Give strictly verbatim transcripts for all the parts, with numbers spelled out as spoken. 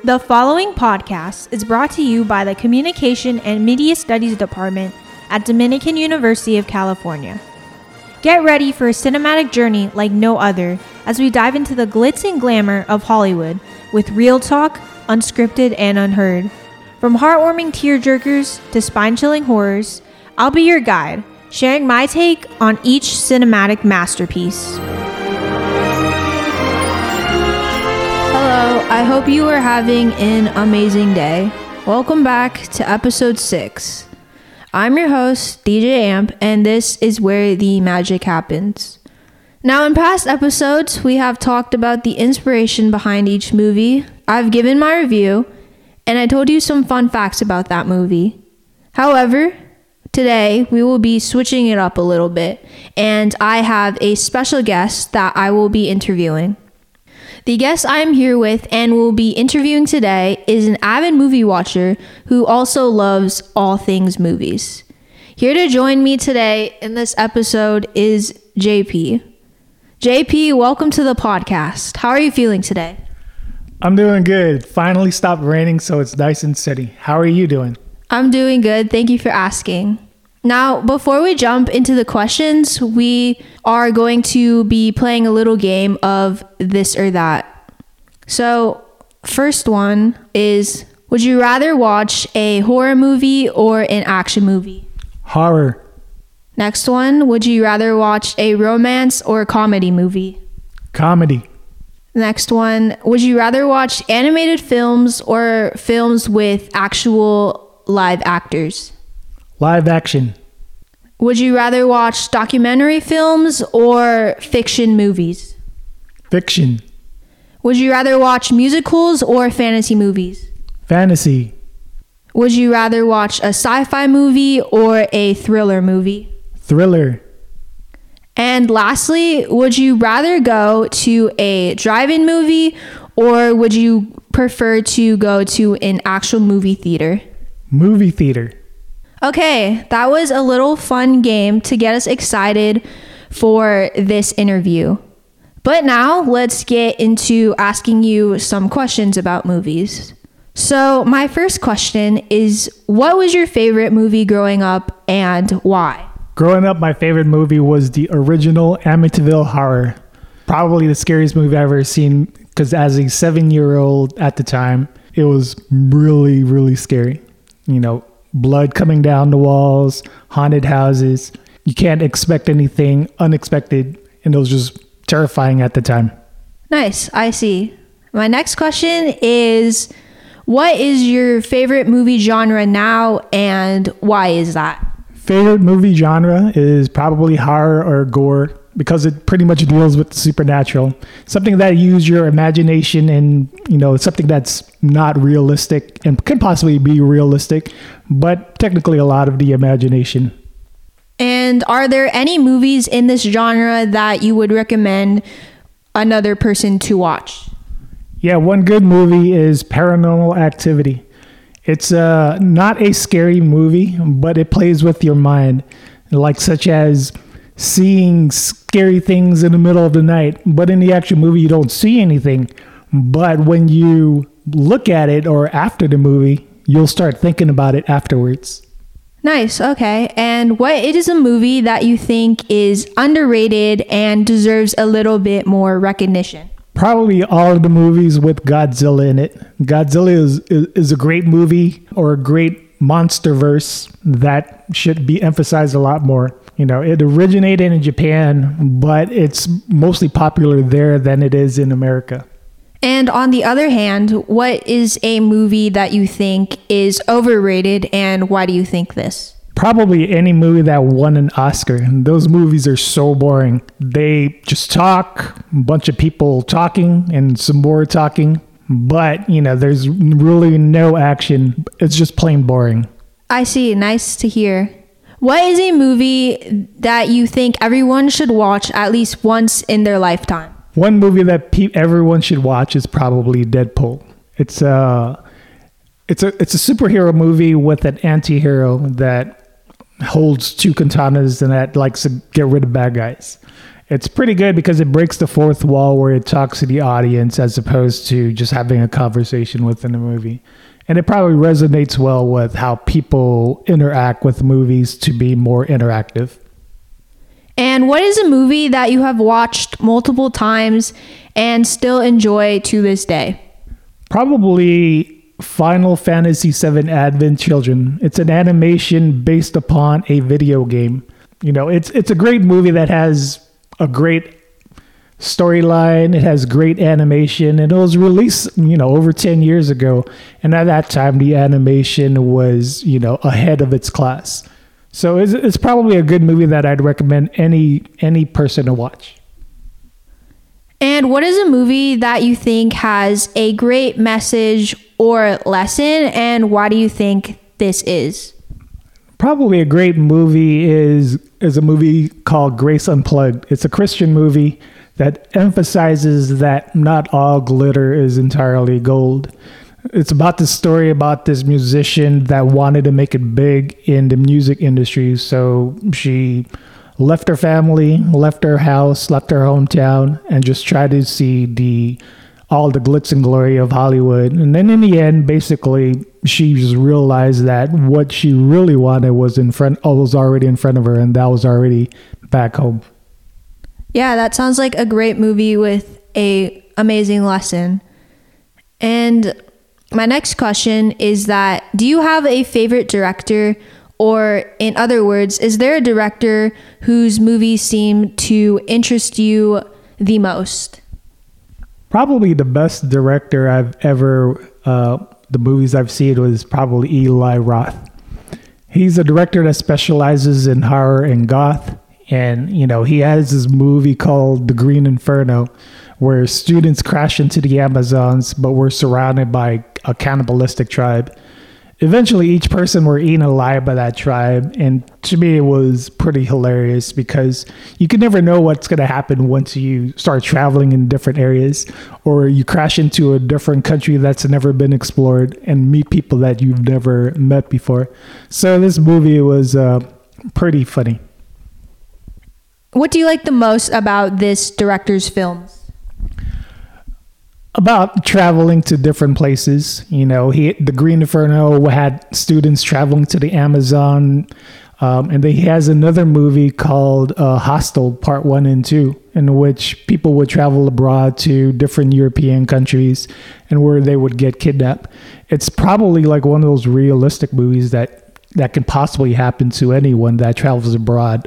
The following podcast is brought to you by the Communication and Media Studies Department at Dominican University of California. Get ready for a cinematic journey like no other as we dive into the glitz and glamour of Hollywood with real talk, unscripted, and unheard. From heartwarming tearjerkers to spine-chilling horrors, I'll be your guide, sharing my take on each cinematic masterpiece. Hello, I hope you are having an amazing day. Welcome back to episode six. I'm your host, D J Amp, and this is where the magic happens. Now, in past episodes, we have talked about the inspiration behind each movie. I've given my review, and I told you some fun facts about that movie. However, today we will be switching it up a little bit, and I have a special guest that I will be interviewing. The guest I am here with and will be interviewing today is an avid movie watcher who also loves all things movies. Here to join me today in this episode is J P. J P, welcome to the podcast. How are you feeling today? I'm doing good. Finally stopped raining, so it's nice and steady. How are you doing? I'm doing good. Thank you for asking. Now, before we jump into the questions, we are going to be playing a little game of this or that. So, first one is, would you rather watch a horror movie or an action movie? Horror. Next one, would you rather watch a romance or a comedy movie? Comedy. Next one, would you rather watch animated films or films with actual live actors? Live action. Would you rather watch documentary films or fiction movies? Fiction. Would you rather watch musicals or fantasy movies? Fantasy. Would you rather watch a sci-fi movie or a thriller movie? Thriller. And lastly, would you rather go to a drive-in movie or would you prefer to go to an actual movie theater? Movie theater. Okay, that was a little fun game to get us excited for this interview. But now let's get into asking you some questions about movies. So my first question is, what was your favorite movie growing up and why? Growing up, my favorite movie was the original Amityville Horror. Probably the scariest movie I've ever seen, because as a seven-year-old at the time, it was really, really scary. You know, blood coming down the walls, haunted houses. You can't expect anything unexpected, and it was just terrifying at the time. Nice, I see. My next question is, what is your favorite movie genre now, and why is that? Favorite movie genre is probably horror or gore, because it pretty much deals with the supernatural. Something that use your imagination and, you know, something that's not realistic and could possibly be realistic, but technically a lot of the imagination. And are there any movies in this genre that you would recommend another person to watch? Yeah, one good movie is Paranormal Activity. It's uh, not a scary movie, but it plays with your mind, like such as seeing scary things in the middle of the night, but in the actual movie you don't see anything. But when you look at it or after the movie, you'll start thinking about it afterwards. Nice, okay. And what it is a movie that you think is underrated and deserves a little bit more recognition? Probably all of the movies with Godzilla in it. Godzilla is, is, is a great movie or a great monster verse that should be emphasized a lot more. You know, it originated in Japan, but it's mostly popular there than it is in America. And on the other hand, what is a movie that you think is overrated, and why do you think this? Probably any movie that won an Oscar. Those movies are so boring. They just talk, a bunch of people talking and some more talking, but, you know, there's really no action. It's just plain boring. I see. Nice to hear. What is a movie that you think everyone should watch at least once in their lifetime? One movie that pe- everyone should watch is probably Deadpool. It's a, it's a, it's a superhero movie with an anti-hero that holds two katanas and that likes to get rid of bad guys. It's pretty good because it breaks the fourth wall where it talks to the audience as opposed to just having a conversation within the movie. And it probably resonates well with how people interact with movies to be more interactive. And what is a movie that you have watched multiple times and still enjoy to this day? Probably Final Fantasy seven Advent Children. It's an animation based upon a video game. You know, it's it's a great movie that has a great storyline. It has great animation, and it was released, you know, over ten years ago. And at that time, the animation was, you know, ahead of its class. So it's, it's probably a good movie that I'd recommend any any person to watch. And what is a movie that you think has a great message or lesson, and why do you think this is? Probably a great movie is is a movie called Grace Unplugged. It's a Christian movie that emphasizes that not all glitter is entirely gold. It's about the story about this musician that wanted to make it big in the music industry. So she left her family, left her house, left her hometown, and just tried to see the all the glitz and glory of Hollywood. And then in the end, basically, she just realized that what she really wanted was in front, oh, was already in front of her, and that was already back home. Yeah, that sounds like a great movie with a amazing lesson. And my next question is that, do you have a favorite director? Or in other words, is there a director whose movies seem to interest you the most? Probably the best director I've ever, uh, the movies I've seen was probably Eli Roth. He's a director that specializes in horror and goth. And, you know, he has this movie called The Green Inferno, where students crash into the Amazons, but we're surrounded by a cannibalistic tribe. Eventually, each person were eaten alive by that tribe. And to me, it was pretty hilarious because you can never know what's going to happen once you start traveling in different areas, or you crash into a different country that's never been explored and meet people that you've never met before. So this movie was uh, pretty funny. What do you like the most about this director's films? About traveling to different places. You know, he The Green Inferno had students traveling to the Amazon, um, and then he has another movie called uh, Hostel Part One and Two, in which people would travel abroad to different European countries and where they would get kidnapped. It's probably like one of those realistic movies that that can possibly happen to anyone that travels abroad.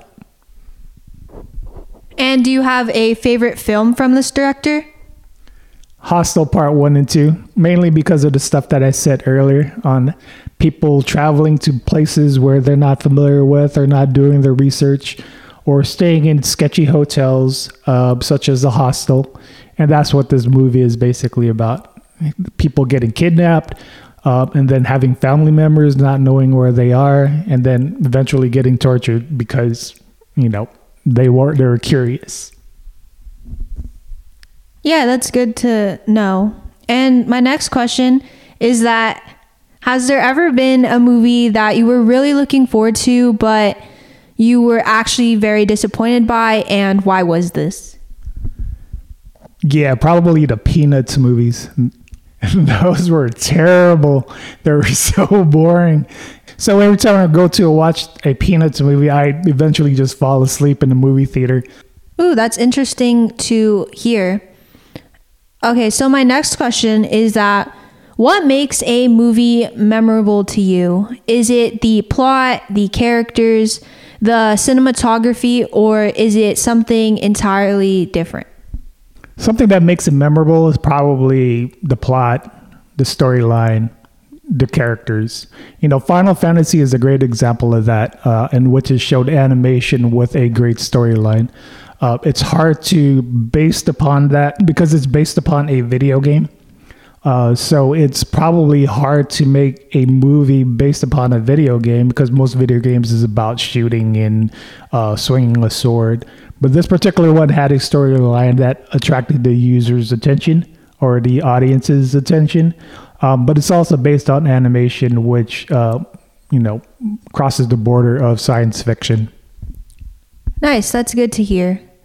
And do you have a favorite film from this director? Hostel Part One and Two, mainly because of the stuff that I said earlier on people traveling to places where they're not familiar with or not doing their research, or staying in sketchy hotels, uh, such as the Hostel. And that's what this movie is basically about. People getting kidnapped, uh, and then having family members not knowing where they are, and then eventually getting tortured because, you know, they were they were curious. Yeah, that's good to know. And my next question is that, has there ever been a movie that you were really looking forward to, but you were actually very disappointed by, and why was this? Yeah, probably the Peanuts movies. Those were terrible. They were so boring. So every time I go to watch a Peanuts movie, I eventually just fall asleep in the movie theater. Ooh, that's interesting to hear. Okay, so my next question is that, what makes a movie memorable to you? Is it the plot, the characters, the cinematography, or is it something entirely different? Something that makes it memorable is probably the plot, the storyline, the characters. You know, Final Fantasy is a great example of that, uh, in which it showed animation with a great storyline. Uh, it's hard to based upon that because it's based upon a video game. Uh, so it's probably hard to make a movie based upon a video game because most video games is about shooting and uh, swinging a sword. But this particular one had a storyline that attracted the user's attention or the audience's attention. Um, but it's also based on animation, which, uh, you know, crosses the border of science fiction. Nice. That's good to hear.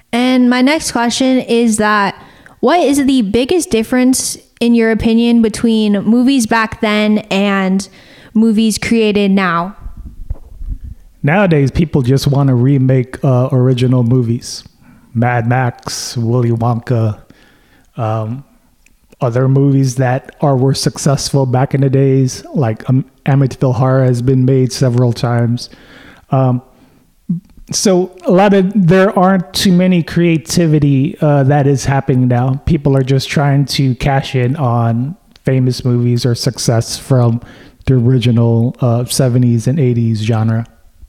And my next question is that what is the biggest difference, in your opinion, between movies back then and movies created now? Nowadays, people just want to remake uh, original movies. Mad Max, Willy Wonka, um, other movies that are were successful back in the days, like um, Amityville Horror has been made several times. Um, so a lot of there aren't too many creativity uh, that is happening now. People are just trying to cash in on famous movies or success from the original uh, seventies and eighties genre.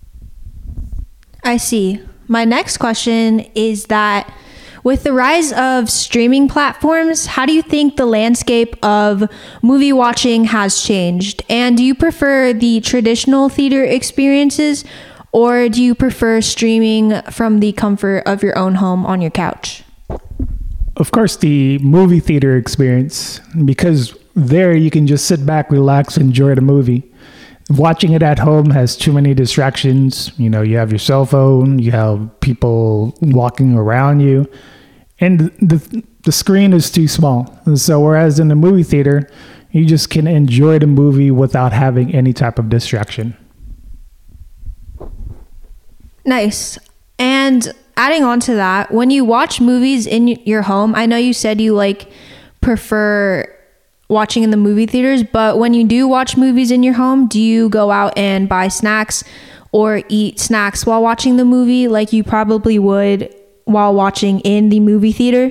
I see. My next question is that with the rise of streaming platforms, how do you think the landscape of movie watching has changed? And do you prefer the traditional theater experiences, or do you prefer streaming from the comfort of your own home on your couch? Of course, the movie theater experience, because there you can just sit back, relax, enjoy the movie. Watching it at home has too many distractions. You know, you have your cell phone, you have people walking around you, and the the screen is too small. And so whereas in the movie theater, you just can enjoy the movie without having any type of distraction. Nice. And adding on to that, when you watch movies in your home, I know you said you like prefer watching in the movie theaters, but when you do watch movies in your home, do you go out and buy snacks or eat snacks while watching the movie like you probably would while watching in the movie theater?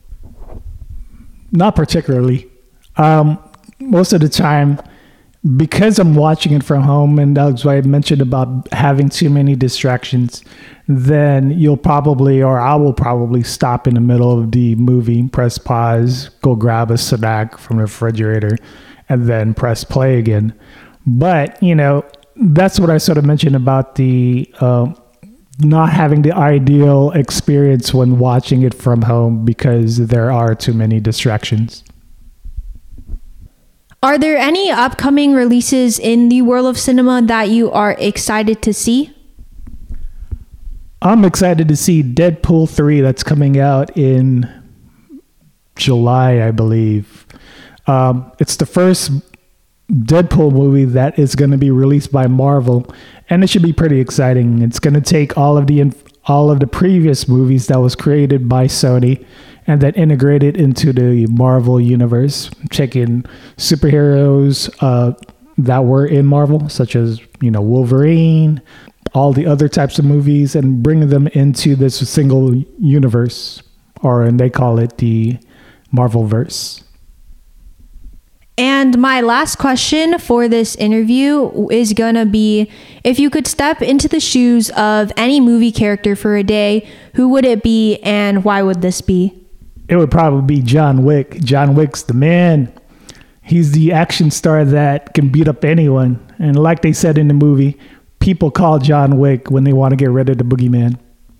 Not particularly. Um, most of the time, because I'm watching it from home, and that's why I mentioned about having too many distractions, then you'll probably, or I will probably stop in the middle of the movie, press pause, go grab a snack from the refrigerator, and then press play again. But, you know, that's what I sort of mentioned about the uh, not having the ideal experience when watching it from home because there are too many distractions. Are there any upcoming releases in the world of cinema that you are excited to see? I'm excited to see Deadpool three that's coming out in July, I believe. Um, it's the first Deadpool movie that is going to be released by Marvel, and it should be pretty exciting. It's going to take all of the all of the previous movies that was created by Sony and then integrate it into the Marvel universe, taking superheroes uh, that were in Marvel, such as, you know, Wolverine, all the other types of movies, and bringing them into this single universe, or and they call it the Marvelverse. And my last question for this interview is going to be, if you could step into the shoes of any movie character for a day, who would it be and why would this be? It would probably be John Wick. John Wick's the man. He's the action star that can beat up anyone. And like they said in the movie, people call John Wick when they want to get rid of the boogeyman.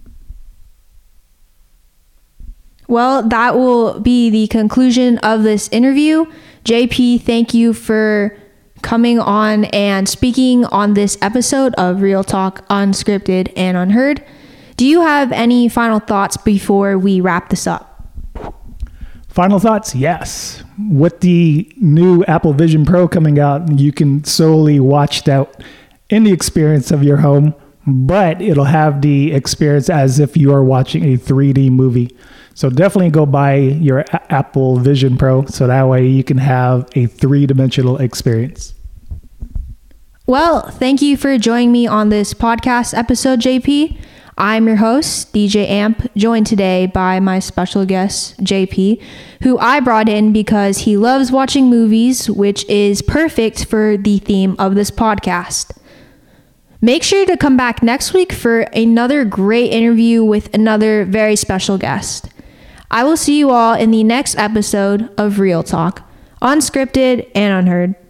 Well, that will be the conclusion of this interview. J P, thank you for coming on and speaking on this episode of Real Talk Unscripted and Unheard. Do you have any final thoughts before we wrap this up? Final thoughts? Yes. With the new Apple Vision Pro coming out, you can solely watch that in the experience of your home, but it'll have the experience as if you are watching a three D movie. So definitely go buy your a- Apple Vision Pro so that way you can have a three-dimensional experience. Well, thank you for joining me on this podcast episode, J P. I'm your host, D J Amp, joined today by my special guest, J P, who I brought in because he loves watching movies, which is perfect for the theme of this podcast. Make sure to come back next week for another great interview with another very special guest. I will see you all in the next episode of Real Talk, Unscripted and Unheard.